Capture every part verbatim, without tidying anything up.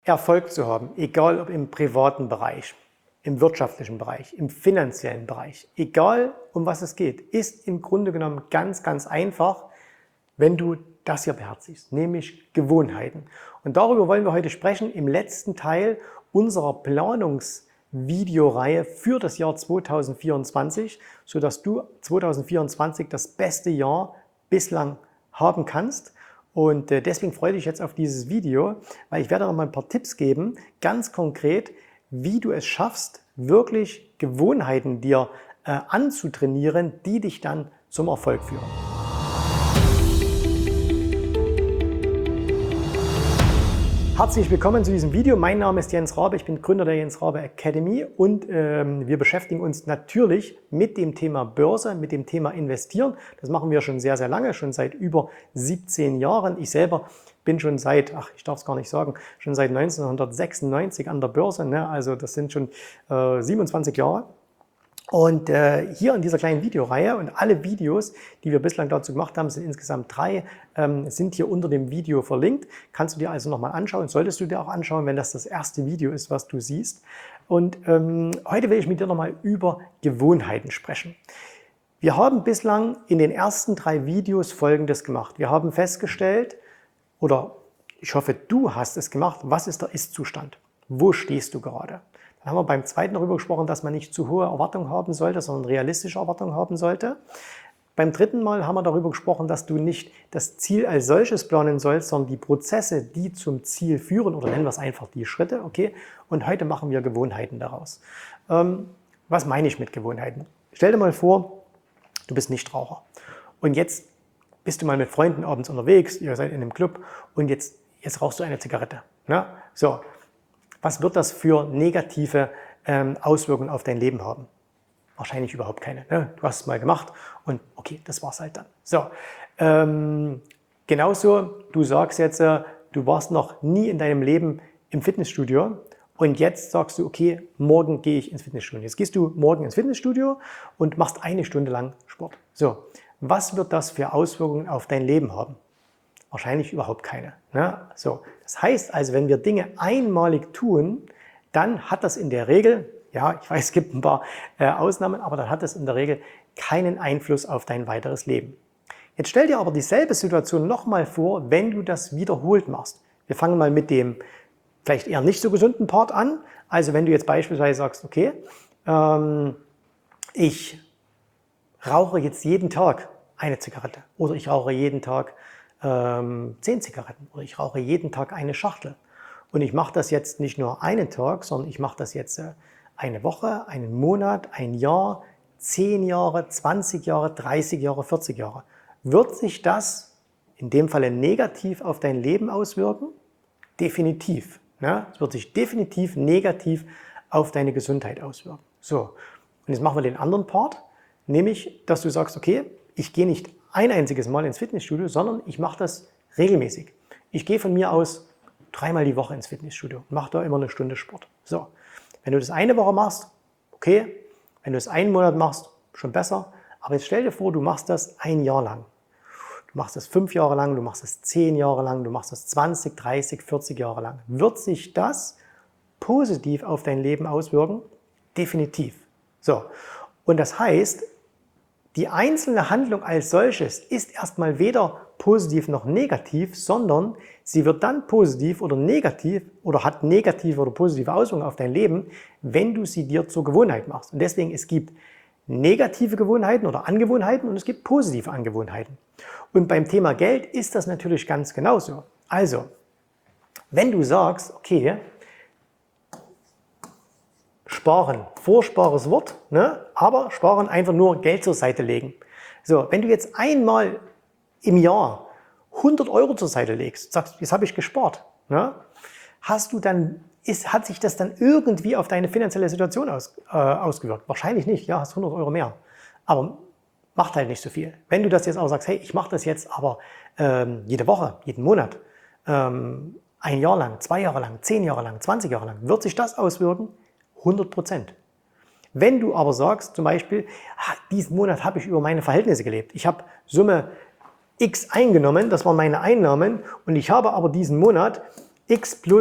Erfolg zu haben, egal ob im privaten Bereich, im wirtschaftlichen Bereich, im finanziellen Bereich, egal um was es geht, ist im Grunde genommen ganz, ganz einfach, wenn du das hier beherzigst, nämlich Gewohnheiten. Und darüber wollen wir heute sprechen im letzten Teil unserer Planungsvideoreihe für das Jahr zweitausendvierundzwanzig, sodass du zweitausendvierundzwanzig das beste Jahr bislang haben kannst. Und deswegen freue dich jetzt auf dieses Video, weil ich werde noch mal ein paar Tipps geben, ganz konkret, wie du es schaffst, wirklich Gewohnheiten dir äh, anzutrainieren, die dich dann zum Erfolg führen. Herzlich willkommen zu diesem Video. Mein Name ist Jens Rabe, ich bin Gründer der Jens Rabe Academy und ähm, wir beschäftigen uns natürlich mit dem Thema Börse, mit dem Thema Investieren. Das machen wir schon sehr, sehr lange, schon seit über siebzehn Jahren. Ich selber bin schon seit, ach, ich darf es gar nicht sagen, schon seit neunzehnhundertsechsundneunzig an der Börse. Ne? Also das sind schon äh, siebenundzwanzig Jahre. Und äh, hier in dieser kleinen Videoreihe und alle Videos, die wir bislang dazu gemacht haben, sind insgesamt drei, ähm, sind hier unter dem Video verlinkt. Kannst du dir also nochmal anschauen, solltest du dir auch anschauen, wenn das das erste Video ist, was du siehst. Und ähm, heute will ich mit dir nochmal über Gewohnheiten sprechen. Wir haben bislang in den ersten drei Videos Folgendes gemacht. Wir haben festgestellt, oder ich hoffe, du hast es gemacht, was ist der Ist-Zustand? Wo stehst du gerade? Dann haben wir beim zweiten darüber gesprochen, dass man nicht zu hohe Erwartungen haben sollte, sondern realistische Erwartungen haben sollte. Beim dritten Mal haben wir darüber gesprochen, dass du nicht das Ziel als solches planen sollst, sondern die Prozesse, die zum Ziel führen, oder nennen wir es einfach die Schritte. Okay? Und heute machen wir Gewohnheiten daraus. Ähm, was meine ich mit Gewohnheiten? Stell dir mal vor, du bist Nichtraucher und jetzt bist du mal mit Freunden abends unterwegs, ihr seid in einem Club und jetzt, jetzt rauchst du eine Zigarette. Ne? So. Was wird das für negative ähm, Auswirkungen auf dein Leben haben? Wahrscheinlich überhaupt keine. Ne? Du hast es mal gemacht und okay, das war's halt dann. So, ähm, genauso, du sagst jetzt, äh, du warst noch nie in deinem Leben im Fitnessstudio und jetzt sagst du, okay, morgen gehe ich ins Fitnessstudio. Jetzt gehst du morgen ins Fitnessstudio und machst eine Stunde lang Sport. So, was wird das für Auswirkungen auf dein Leben haben? Wahrscheinlich überhaupt keine. Ne? So, das heißt also, wenn wir Dinge einmalig tun, dann hat das in der Regel, ja, ich weiß, es gibt ein paar äh, Ausnahmen, aber dann hat das in der Regel keinen Einfluss auf dein weiteres Leben. Jetzt stell dir aber dieselbe Situation nochmal vor, wenn du das wiederholt machst. Wir fangen mal mit dem vielleicht eher nicht so gesunden Part an. Also wenn du jetzt beispielsweise sagst, okay, ähm, ich rauche jetzt jeden Tag eine Zigarette oder ich rauche jeden Tag ähm, zehn Zigaretten oder ich rauche jeden Tag eine Schachtel. Und ich mache das jetzt nicht nur einen Tag, sondern ich mache das jetzt äh, eine Woche, einen Monat, ein Jahr, zehn Jahre, zwanzig Jahre, dreißig Jahre, vierzig Jahre. Wird sich das in dem Falle negativ auf dein Leben auswirken? Definitiv. Ne? Es wird sich definitiv negativ auf deine Gesundheit auswirken. So, und jetzt machen wir den anderen Part, nämlich, dass du sagst, okay, ich gehe nicht ein einziges Mal ins Fitnessstudio, sondern ich mache das regelmäßig. Ich gehe von mir aus dreimal die Woche ins Fitnessstudio und mache da immer eine Stunde Sport. So, wenn du das eine Woche machst, okay, wenn du es einen Monat machst, schon besser, aber jetzt stell dir vor, du machst das ein Jahr lang. Du machst das fünf Jahre lang, du machst das zehn Jahre lang, du machst das zwanzig, dreißig, vierzig Jahre lang. Wird sich das positiv auf dein Leben auswirken? Definitiv. So, und das heißt, die einzelne Handlung als solches ist erstmal weder positiv noch negativ, sondern sie wird dann positiv oder negativ oder hat negative oder positive Auswirkungen auf dein Leben, wenn du sie dir zur Gewohnheit machst. Und deswegen, es gibt negative Gewohnheiten oder Angewohnheiten und es gibt positive Angewohnheiten. Und beim Thema Geld ist das natürlich ganz genauso. Also, wenn du sagst, okay, Sparen, furchtbares Wort, ne? Aber sparen einfach nur Geld zur Seite legen. So, wenn du jetzt einmal im Jahr hundert Euro zur Seite legst, sagst, jetzt habe ich gespart, ne? Hast du dann, ist, hat sich das dann irgendwie auf deine finanzielle Situation aus, äh, ausgewirkt? Wahrscheinlich nicht, ja, hast hundert Euro mehr. Aber macht halt nicht so viel. Wenn du das jetzt auch sagst, hey, ich mache das jetzt aber ähm, jede Woche, jeden Monat, ähm, ein Jahr lang, zwei Jahre lang, zehn Jahre lang, zwanzig Jahre lang, wird sich das auswirken? hundert Prozent. Wenn du aber sagst, zum Beispiel, ach, diesen Monat habe ich über meine Verhältnisse gelebt. Ich habe Summe X eingenommen, das waren meine Einnahmen, und ich habe aber diesen Monat X plus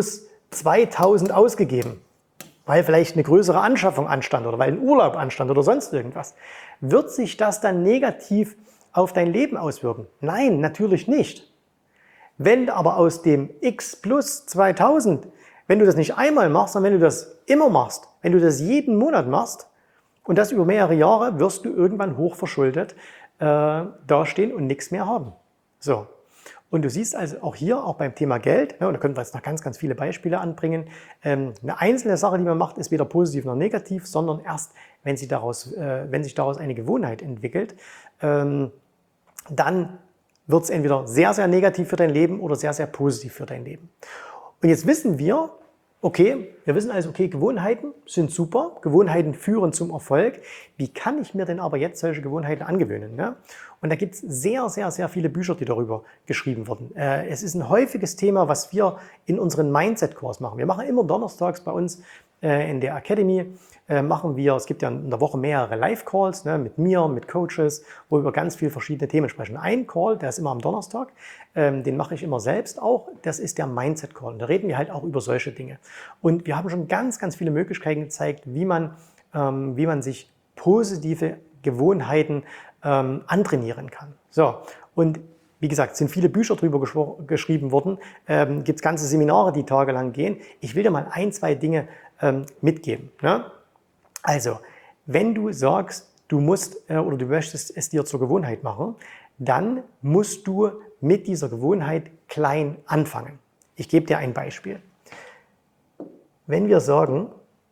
zweitausend ausgegeben, weil vielleicht eine größere Anschaffung anstand oder weil ein Urlaub anstand oder sonst irgendwas. Wird sich das dann negativ auf dein Leben auswirken? Nein, natürlich nicht. Wenn aber aus dem X plus zweitausend, wenn du das nicht einmal machst, sondern wenn du das immer machst, wenn du das jeden Monat machst und das über mehrere Jahre, wirst du irgendwann hochverschuldet äh, dastehen und nichts mehr haben. So. Und du siehst also auch hier, auch beim Thema Geld, ne, und da können wir jetzt noch ganz, ganz viele Beispiele anbringen, ähm, eine einzelne Sache, die man macht, ist weder positiv noch negativ, sondern erst, wenn, sie daraus, äh, wenn sich daraus eine Gewohnheit entwickelt, ähm, dann wird es entweder sehr, sehr negativ für dein Leben oder sehr, sehr positiv für dein Leben. Und jetzt wissen wir, okay, wir wissen also, okay, Gewohnheiten sind super, Gewohnheiten führen zum Erfolg. Wie kann ich mir denn aber jetzt solche Gewohnheiten angewöhnen? Ne? Und da gibt es sehr, sehr, sehr viele Bücher, die darüber geschrieben wurden. Äh, es ist ein häufiges Thema, was wir in unseren Mindset-Kurs machen. Wir machen immer donnerstags bei uns äh, in der Academy, äh, machen wir, es gibt ja in der Woche mehrere Live-Calls, ne, mit mir, mit Coaches, wo wir über ganz viele verschiedene Themen sprechen. Ein Call, der ist immer am Donnerstag, ähm, den mache ich immer selbst auch, das ist der Mindset-Call. Und da reden wir halt auch über solche Dinge. Und wir haben schon ganz, ganz viele Möglichkeiten gezeigt, wie man, ähm, wie man sich positive Gewohnheiten ähm, antrainieren kann. So, und wie gesagt, sind viele Bücher darüber geschrieben worden, ähm, gibt es ganze Seminare, die tagelang gehen. Ich will dir mal ein, zwei Dinge ähm, mitgeben. Ne? Also, wenn du sagst, du musst äh, oder du möchtest es dir zur Gewohnheit machen, dann musst du mit dieser Gewohnheit klein anfangen. Ich gebe dir ein Beispiel. Wenn wir sagen,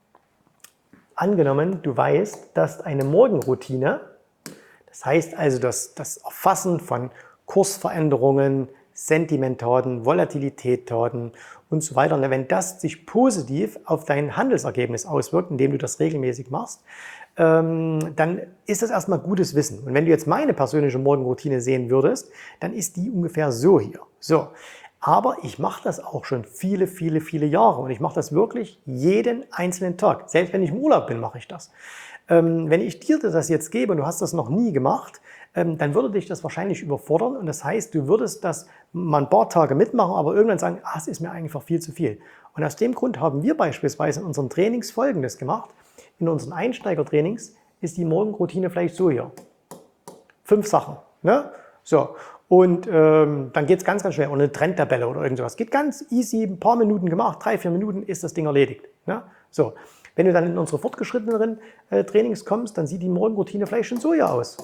angenommen, du weißt, dass eine Morgenroutine, das heißt also das, das Erfassen von Kursveränderungen, Sentimentdaten, Volatilitätsdaten und so weiter, wenn das sich positiv auf dein Handelsergebnis auswirkt, indem du das regelmäßig machst, ähm, dann ist das erstmal gutes Wissen. Und wenn du jetzt meine persönliche Morgenroutine sehen würdest, dann ist die ungefähr so hier. So. Aber ich mache das auch schon viele, viele, viele Jahre und ich mache das wirklich jeden einzelnen Tag. Selbst wenn ich im Urlaub bin, mache ich das. Ähm, wenn ich dir das jetzt gebe und du hast das noch nie gemacht, ähm, dann würde dich das wahrscheinlich überfordern und das heißt, du würdest das mal ein paar Tage mitmachen, aber irgendwann sagen, ah, es ist mir einfach viel zu viel. Und aus dem Grund haben wir beispielsweise in unseren Trainings Folgendes gemacht. In unseren Einsteigertrainings ist die Morgenroutine vielleicht so hier. Fünf Sachen. Ne? So. Und ähm, dann geht es ganz, ganz schnell. Und eine Trendtabelle oder irgend sowas. Geht ganz easy, ein paar Minuten gemacht, drei, vier Minuten ist das Ding erledigt. Ne? So. Wenn du dann in unsere fortgeschritteneren äh, Trainings kommst, dann sieht die Morgenroutine vielleicht schon so hier aus.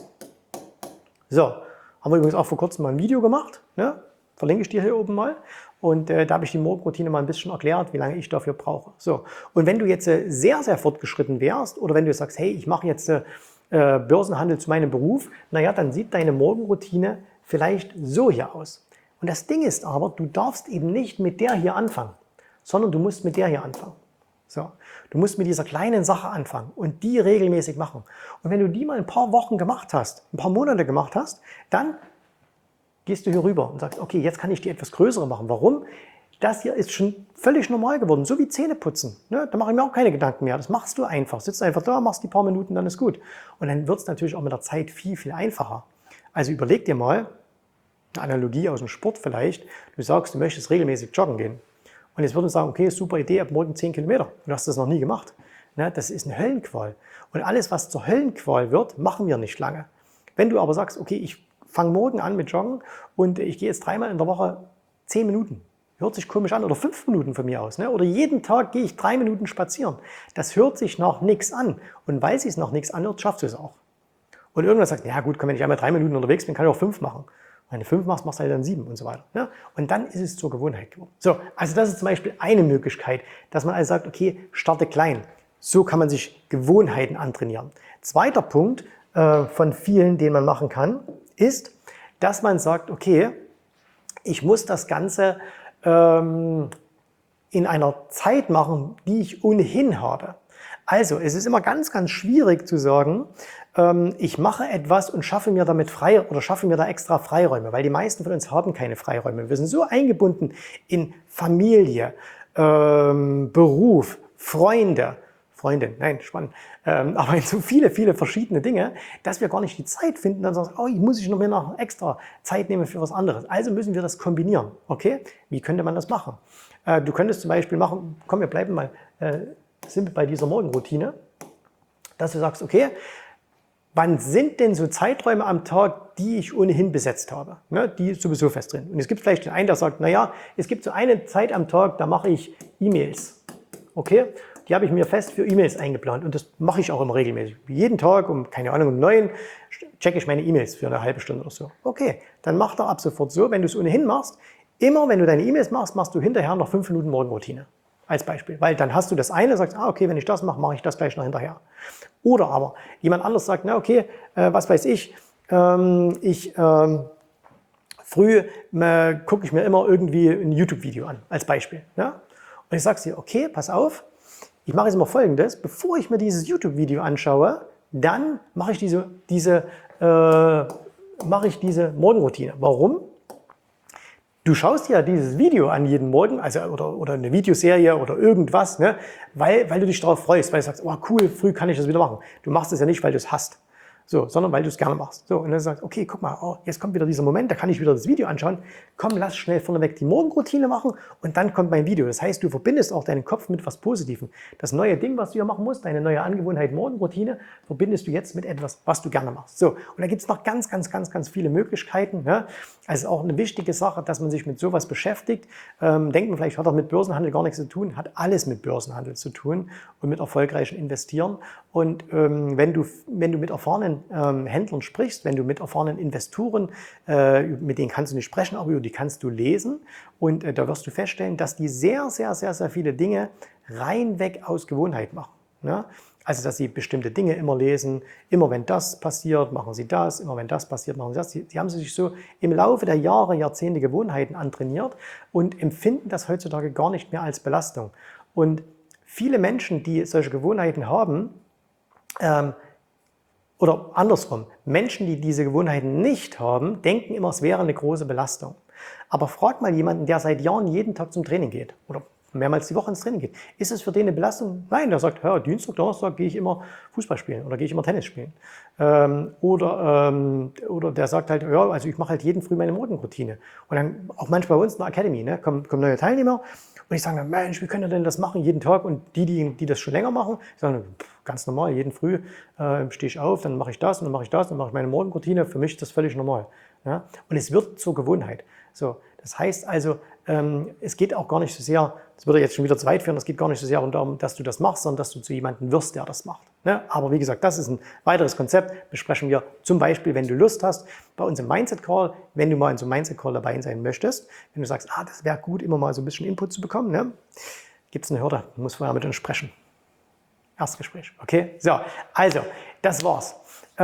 So, haben wir übrigens auch vor kurzem mal ein Video gemacht. Ne? Verlinke ich dir hier oben mal. Und äh, da habe ich die Morgenroutine mal ein bisschen erklärt, wie lange ich dafür brauche. So. Und wenn du jetzt äh, sehr, sehr fortgeschritten wärst oder wenn du sagst, hey, ich mache jetzt äh, Börsenhandel zu meinem Beruf, naja, dann sieht deine Morgenroutine vielleicht so hier aus. Und das Ding ist aber, du darfst eben nicht mit der hier anfangen, sondern du musst mit der hier anfangen. So. Du musst mit dieser kleinen Sache anfangen und die regelmäßig machen. Und wenn du die mal ein paar Wochen gemacht hast, ein paar Monate gemacht hast, dann gehst du hier rüber und sagst, okay, jetzt kann ich die etwas größere machen. Warum? Das hier ist schon völlig normal geworden, so wie Zähneputzen. Ne? Da mache ich mir auch keine Gedanken mehr. Das machst du einfach. Sitzt einfach da, machst die paar Minuten, dann ist gut. Und dann wird es natürlich auch mit der Zeit viel, viel einfacher. Also überleg dir mal, eine Analogie aus dem Sport vielleicht, du sagst, du möchtest regelmäßig joggen gehen. Und jetzt würden wir sagen, okay, super Idee, ab morgen zehn Kilometer. Du hast das noch nie gemacht. Ne? Das ist eine Höllenqual. Und alles, was zur Höllenqual wird, machen wir nicht lange. Wenn du aber sagst, okay, ich fange morgen an mit Joggen und ich gehe jetzt dreimal in der Woche zehn Minuten. Hört sich komisch an. Oder fünf Minuten von mir aus. Ne? Oder jeden Tag gehe ich drei Minuten spazieren. Das hört sich noch nichts an. Und weil es sich noch nichts anhört, schaffst du es auch. Und irgendwann sagst du, ja gut, komm, wenn ich einmal drei Minuten unterwegs bin, kann ich auch fünf machen. Wenn du fünf machst, machst du halt dann sieben und so weiter. Ne? Und dann ist es zur Gewohnheit geworden. So, also das ist zum Beispiel eine Möglichkeit, dass man also sagt, okay, starte klein. So kann man sich Gewohnheiten antrainieren. Zweiter Punkt äh, von vielen, den man machen kann, ist, dass man sagt, okay, ich muss das Ganze ähm, in einer Zeit machen, die ich ohnehin habe. Also, es ist immer ganz, ganz schwierig zu sagen, ähm, ich mache etwas und schaffe mir damit frei oder schaffe mir da extra Freiräume, weil die meisten von uns haben keine Freiräume. Wir sind so eingebunden in Familie, ähm, Beruf, Freunde, Freundin, nein, spannend, ähm, aber in so viele, viele verschiedene Dinge, dass wir gar nicht die Zeit finden, dann sagen, oh, ich muss ich noch mehr noch extra Zeit nehmen für was anderes. Also müssen wir das kombinieren, okay? Wie könnte man das machen? Äh, du könntest zum Beispiel machen, komm, wir bleiben mal äh, simpel bei dieser Morgenroutine, dass du sagst, okay, wann sind denn so Zeiträume am Tag, die ich ohnehin besetzt habe, ne, die sowieso fest drin. Und es gibt vielleicht den einen, der sagt, naja, es gibt so eine Zeit am Tag, da mache ich E-Mails, okay? Die habe ich mir fest für E-Mails eingeplant und das mache ich auch immer regelmäßig. Jeden Tag um, keine Ahnung, um neun checke ich meine E-Mails für eine halbe Stunde oder so. Okay, dann mach doch ab sofort so, wenn du es ohnehin machst, immer wenn du deine E-Mails machst, machst du hinterher noch fünf Minuten Morgenroutine. Als Beispiel, weil dann hast du das eine, sagst, ah, okay, wenn ich das mache, mache ich das gleich noch hinterher. Oder aber jemand anderes sagt, na okay, äh, was weiß ich, ähm, ich ähm, früh äh, gucke ich mir immer irgendwie ein YouTube-Video an, als Beispiel. Ja? Und ich sage dir, okay, pass auf, ich mache jetzt immer Folgendes, bevor ich mir dieses YouTube-Video anschaue, dann mache ich diese, diese, äh, mache ich diese Morgenroutine. Warum? Du schaust dir ja dieses Video an jeden Morgen, also oder, oder eine Videoserie oder irgendwas, ne, weil, weil du dich darauf freust, weil du sagst, oh cool, früh kann ich das wieder machen. Du machst es ja nicht, weil du es hast, so, sondern weil du es gerne machst. So, und dann sagst du, okay, guck mal, oh, jetzt kommt wieder dieser Moment, da kann ich wieder das Video anschauen. Komm, lass schnell vorneweg die Morgenroutine machen und dann kommt mein Video. Das heißt, du verbindest auch deinen Kopf mit was Positivem. Das neue Ding, was du hier machen musst, deine neue Angewohnheit Morgenroutine, verbindest du jetzt mit etwas, was du gerne machst. So, und da gibt es noch ganz, ganz, ganz, ganz viele Möglichkeiten. Ne? Also auch eine wichtige Sache, dass man sich mit sowas beschäftigt. Ähm, denkt man vielleicht, hat auch mit Börsenhandel gar nichts zu tun, hat alles mit Börsenhandel zu tun und mit erfolgreichem Investieren. Und ähm, wenn, du, wenn du mit erfahrenen ähm, Händlern sprichst, wenn du mit erfahrenen Investoren, äh, mit denen kannst du nicht sprechen, aber über die kannst du lesen. Und äh, da wirst du feststellen, dass die sehr, sehr, sehr, sehr viele Dinge reinweg aus Gewohnheit machen. Ne? Also, dass sie bestimmte Dinge immer lesen, immer wenn das passiert, machen sie das, immer wenn das passiert, machen sie das. Die, die haben sich so im Laufe der Jahre, Jahrzehnte Gewohnheiten antrainiert und empfinden das heutzutage gar nicht mehr als Belastung. Und viele Menschen, die solche Gewohnheiten haben, ähm, oder andersrum, Menschen, die diese Gewohnheiten nicht haben, denken immer, es wäre eine große Belastung. Aber frag mal jemanden, der seit Jahren jeden Tag zum Training geht oder mehrmals die Woche ins Training geht. Ist es für den eine Belastung? Nein, der sagt, ja, Dienstag, Donnerstag gehe ich immer Fußball spielen oder gehe ich immer Tennis spielen. Ähm, oder, ähm, oder der sagt halt, ja, also ich mache halt jeden Früh meine Morgenroutine. Und dann auch manchmal bei uns in der Academy, ne, kommen, kommen neue Teilnehmer und ich sage dann, Mensch, wie könnt ihr denn das machen jeden Tag? Und die, die, die das schon länger machen, sagen, pff, ganz normal, jeden Früh äh, stehe ich auf, dann mache ich das und dann mache ich das, dann mache ich meine Morgenroutine. Für mich ist das völlig normal. Ja? Und es wird zur Gewohnheit. So, das heißt also, ähm, es geht auch gar nicht so sehr, das würde jetzt schon wieder zu weit führen, es geht gar nicht so sehr darum, dass du das machst, sondern dass du zu jemandem wirst, der das macht. Ne? Aber wie gesagt, das ist ein weiteres Konzept, besprechen wir zum Beispiel, wenn du Lust hast, bei uns im Mindset Call, wenn du mal in so einem Mindset Call dabei sein möchtest, wenn du sagst, ah, das wäre gut, immer mal so ein bisschen Input zu bekommen, ne? Gibt es eine Hürde, du musst vorher mit uns sprechen. Erstgespräch, okay? So, also, das war's.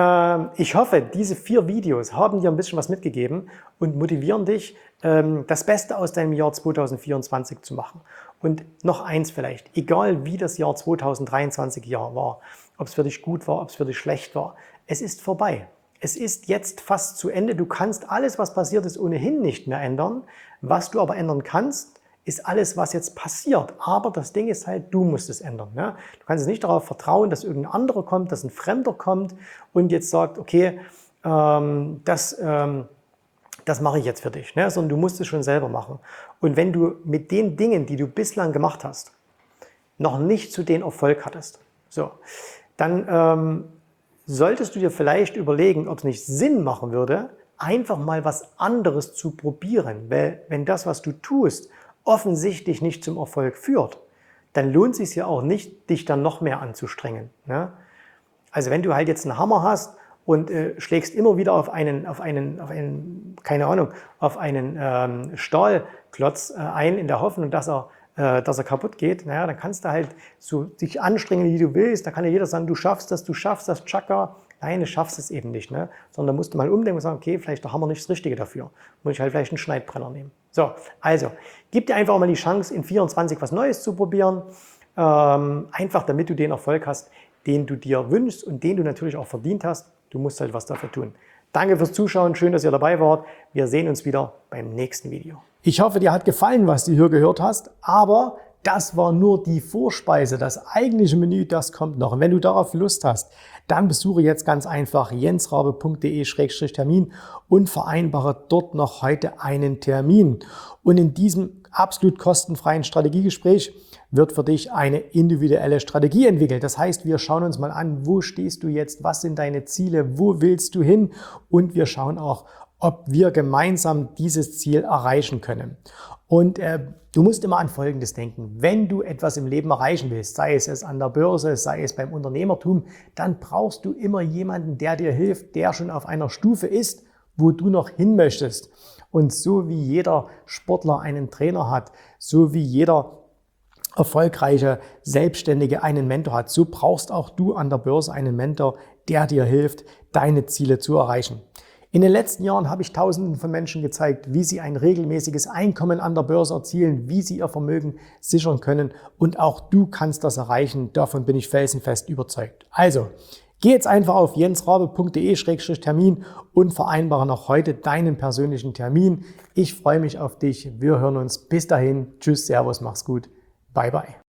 Ich hoffe, diese vier Videos haben dir ein bisschen was mitgegeben und motivieren dich, das Beste aus deinem Jahr zweitausendvierundzwanzig zu machen. Und noch eins vielleicht, egal wie das Jahr zweitausenddreiundzwanzig Jahr war, ob es für dich gut war, ob es für dich schlecht war, es ist vorbei. Es ist jetzt fast zu Ende. Du kannst alles, was passiert ist, ohnehin nicht mehr ändern. Was du aber ändern kannst, ist alles, was jetzt passiert. Aber das Ding ist halt, du musst es ändern. Ne? Du kannst jetzt nicht darauf vertrauen, dass irgendein anderer kommt, dass ein Fremder kommt und jetzt sagt, okay, ähm, das, ähm, das mache ich jetzt für dich. Ne? Sondern du musst es schon selber machen. Und wenn du mit den Dingen, die du bislang gemacht hast, noch nicht zu den Erfolg hattest, so, dann ähm, solltest du dir vielleicht überlegen, ob es nicht Sinn machen würde, einfach mal was anderes zu probieren. Weil wenn das, was du tust, offensichtlich nicht zum Erfolg führt, dann lohnt es sich ja auch nicht, dich dann noch mehr anzustrengen. Ne? Also wenn du halt jetzt einen Hammer hast und äh, schlägst immer wieder auf einen, auf einen, auf einen, keine Ahnung, auf einen ähm, Stahlklotz äh, ein, in der Hoffnung, dass er, äh, dass er kaputt geht, naja, dann kannst du halt so dich anstrengen, wie du willst. Da kann ja jeder sagen, du schaffst das, du schaffst das, Chaka. Nein, du schaffst es eben nicht. Ne? Sondern da musst du mal umdenken und sagen, okay, vielleicht haben wir nicht das Richtige dafür. Muss ich halt vielleicht einen Schneidbrenner nehmen. So, also, gib dir einfach mal die Chance, in vierundzwanzig was Neues zu probieren. Ähm, einfach, damit du den Erfolg hast, den du dir wünschst und den du natürlich auch verdient hast. Du musst halt was dafür tun. Danke fürs Zuschauen, schön, dass ihr dabei wart. Wir sehen uns wieder beim nächsten Video. Ich hoffe, dir hat gefallen, was du hier gehört hast, aber das war nur die Vorspeise. Das eigentliche Menü, das kommt noch. Und wenn du darauf Lust hast, dann besuche jetzt ganz einfach jensrabe punkt de Schrägstrich Termin und vereinbare dort noch heute einen Termin. Und in diesem absolut kostenfreien Strategiegespräch wird für dich eine individuelle Strategie entwickelt. Das heißt, wir schauen uns mal an, wo stehst du jetzt, was sind deine Ziele, wo willst du hin, und wir schauen auch, ob wir gemeinsam dieses Ziel erreichen können. Und äh, du musst immer an Folgendes denken: Wenn du etwas im Leben erreichen willst, sei es es an der Börse, sei es beim Unternehmertum, dann brauchst du immer jemanden, der dir hilft, der schon auf einer Stufe ist, wo du noch hin möchtest. Und so wie jeder Sportler einen Trainer hat, so wie jeder erfolgreiche Selbstständige einen Mentor hat, so brauchst auch du an der Börse einen Mentor, der dir hilft, deine Ziele zu erreichen. In den letzten Jahren habe ich Tausenden von Menschen gezeigt, wie sie ein regelmäßiges Einkommen an der Börse erzielen, wie sie ihr Vermögen sichern können, und auch du kannst das erreichen. Davon bin ich felsenfest überzeugt. Also, geh jetzt einfach auf jensrabe punkt de Schrägstrich Termin und vereinbare noch heute deinen persönlichen Termin. Ich freue mich auf dich. Wir hören uns. Bis dahin. Tschüss, Servus, mach's gut. Bye, bye.